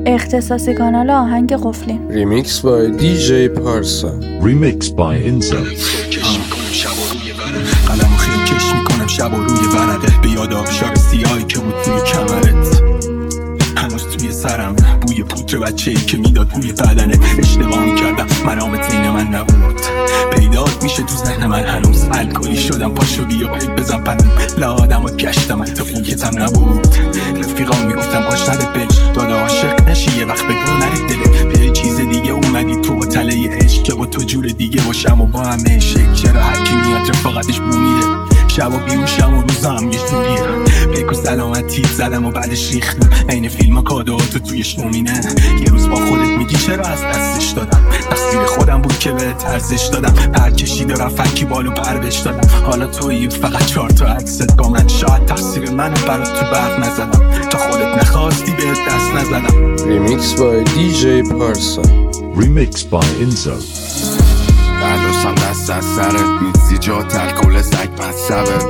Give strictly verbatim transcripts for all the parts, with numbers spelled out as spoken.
اختصاصی کانال آهنگ قفلی. ریمیکس بای دی جی پارسا. ریمیکس بای اینزا. قلمو خیلی کش میکنم شب و روی ورقه، به یاد آبشار سیاهی که بود توی کمرت. هنوز توی سرم بوی پودر بچه‌ای که میداد بوی بدنه. اشتباه میکردم مرامت این من نبود، پیدات میشه تو ذهن من هنوز. الکلی شدم پاشو بیا بیگ بزن پنم، لادمات گشتم حتی خویتم نبود. رفیقام میگفتم باش نده بج داده عاشق نشی، یه وقت بگو نرید دله به چیز دیگه اومدی تو با تله عشق که با تو جور دیگه باشم و با همه شک. چرا هرکی میاد رفاقتش بومیده، شب و بیوشم و روزم یه جوریه. پیک و سلامتی زدم و بعدش ریختم این فیلم کادوهاتو توی شنومینه. یه روز با خودت میگی چرا از دستش دادم، تقصیر خودم بود که به ارزش دادم. پر کشیده رفکی بالو پربش دادم، حالا تویی فقط چهار تا عکست با من. شاید تقصیر منو برات تو برق نزدم، تا خودت نخواستی بهت دست نزدم. ریمیکس بای دی جی پارسا. ریمیکس بای اینزا. برداشتم دست از سرت، میزی جا تلکل سگ مصبه.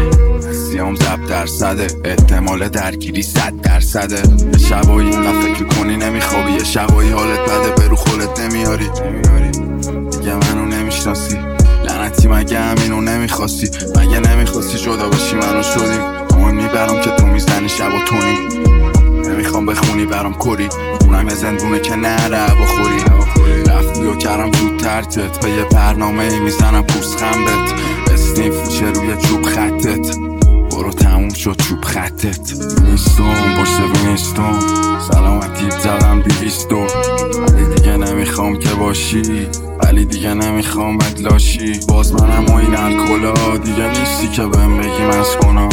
سیام زب درصده، احتمال درگیری صد درصده. یه شبایی اینقدر فکر کنی نمیخوابی، یه شبایی حالت بده برو خودت نمیاری. دیگه منو نمیشناسی لعنتی، مگه همینو نمیخواستی؟ مگه نمیخواستی جدا باشی منو شدیم. اما میبرم که تو میزنی شب و تونی. نمیخوام بخونی برام کری، اونم یه زندونه که نره بخوری. رفتی و کردم تو ترتت، به یه برنامه ای میزنم پوست خمبت. اسنیف چه روی چوب خطت، برو تموم شد چوب خطت. نیستم باشه بینیستم، سلامتی زدم دیویستو. ولی دیگه نمیخوام که باشی، ولی دیگه نمیخوام بدلاشی. باز منم و این الکلا، دیگه نیستی که بهم بگی مسکنا.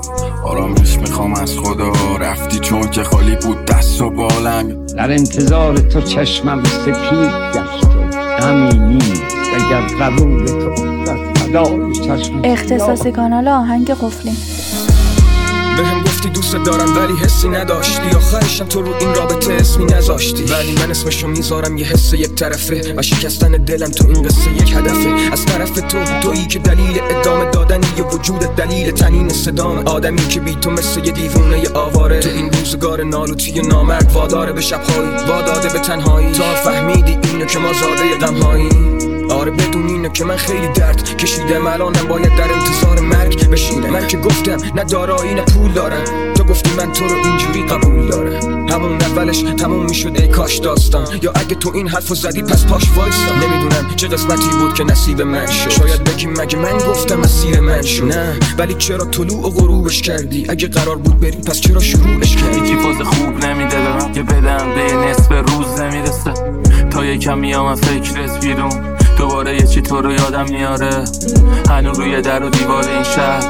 آرامش میخوام از خدا، رفتی چون که خالی بود دست و بالم. در انتظار تو چشمم سپید گشت و همینی اگر قبول تو در فدای چشم. اختصاصی کانال آهنگ قفلی. بهم گفتی دوست دارم ولی حسی نداشتی، آخرشم تو رو این رابطه اسمی نذاشتی. ولی من اسمشو میذارم یه حس یک طرفه، و شکستن دلم تو این قصه یک هدفه. از طرف تو تویی که دلیل ادامه دادنی یه وجودت، دلیل تنین صدام. آدمی که بی تو مثل یه دیوونه آواره، تو این روزگار نالوتی نامرد واداره به شبهایی، واداده به تنهایی. تا فهمیدی اینو که ما زاده غمهایی. آره بدون اینو که من خیلی درد کشیدم، الانم باید در انتظار مرگ بشینم. من که گفتم نه دارایی نه پول دارم، تو گفتی من تو رو اینجوری قبول دارم. همون اولش تموم میشد ای کاش داستان، یا اگه تو این حرفو زدی پس پاش وایسا. نمیدونم چه قسمتی بود که نصیب من شد، شاید بگی مگه من گفتم مسیر من شد. نه ولی چرا طلوع و غروبش کردی؟ اگه قرار بود بری پس چرا شروعش کردی؟ هیچی فاز خوب نمیده به من، یه بدم به نصف روز نمیرسه. تا یکم میام فکرت بیرون، دوباره یه چی تو رو یادم میاره. هنو روی در و دیوار این شهر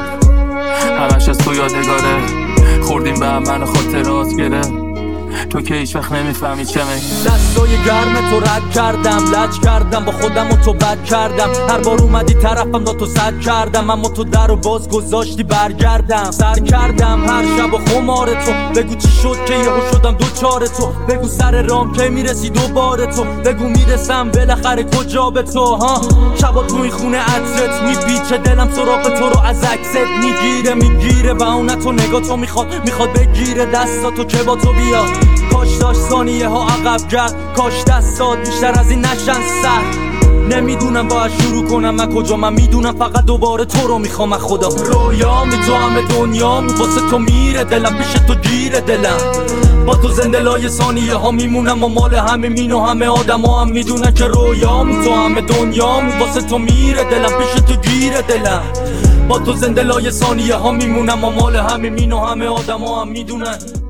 همش از تو یادگاره. خوردیم به هم منو خاطرات گره، تو که هیچ وقت نمیفهمی چه میگی. دستای گرم تو رد کردم، لج کردم با خودم و تو بد کردم. هر بار اومدی طرفم دا تو صد کردم، اما تو در و باز گذاشتی برگردم. سر کردم هر شب و خمار تو، بگو چی شد که یهو شدم دوچار تو. بگو سر رام که میرسی دوباره تو، بگو میرسم بالاخره کجا به تو. ها شبا تو این خونه عطرت میپیچه، دلم سراغ تو رو از عکست میگیره میگیره. و اون تو نگاه تو میخواد میخواد بگیره دستاتو که با تو بیاد. کاش داشت ثانیه ها عقب گرد، کاش دستات بیشتر از این نشن سر. نمیدونم باید شروع کنم من کجا، من میدونم فقط دوباره تو رو میخوام از خدا. رویامی تو همه دنیا واسه تو میره دلم، پیش تو گیره دلم. با تو زنده لای ثانیه ها میمونم و مال همه مین و همه آدم ها هم میدونن که رویامی تو همه دنیا واسه تو میره دلم، پیش تو گیره دلم. با تو زنده لای ثانیه ها میمونم و مال همه مین و همه آدم ها هم میدونن.